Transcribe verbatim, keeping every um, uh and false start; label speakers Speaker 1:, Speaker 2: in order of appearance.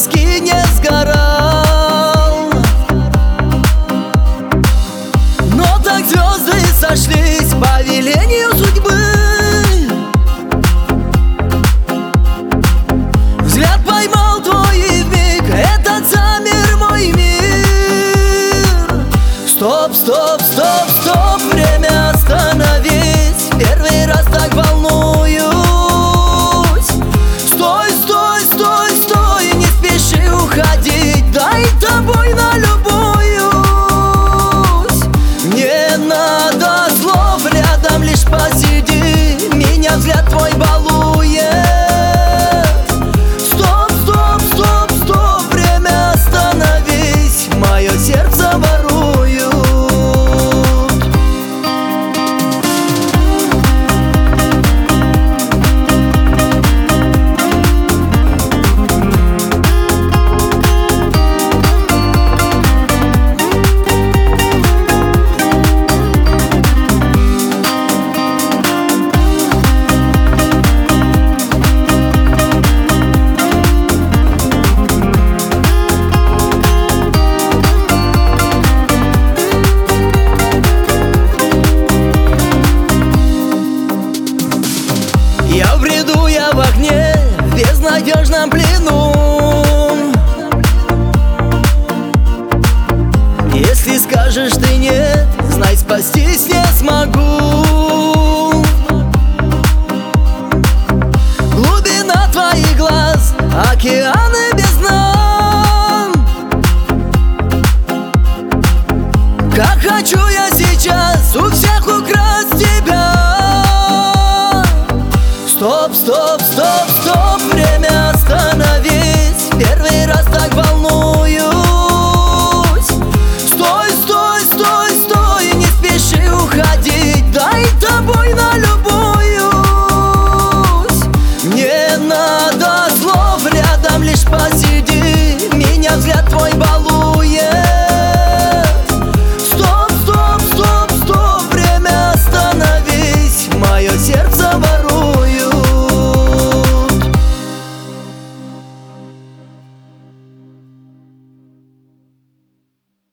Speaker 1: тоски не сгорал. Но так звезды сошлись по велению судьбы. Взгляд поймал твой и вмиг этот замер мой мир. Стоп, стоп, стоп, стоп, время остановись. Первый раз так волнуюсь. Стой, стой, стой, стой, не спеши уходить. Дай тобой налюбуюсь. Не надо слов, рядом лишь посиди. Меня взгляд твой балует. Стоп, стоп, стоп, стоп, время остановись. Мое сердце ворует. Я в бреду, я в огне, в безнадежном плену. Если скажешь ты нет, знай, спастись не смогу. Глубина твоих глаз, океаны без дна. Как хочу я сейчас у всех украсть тебя. Стоп, стоп, стоп, стоп,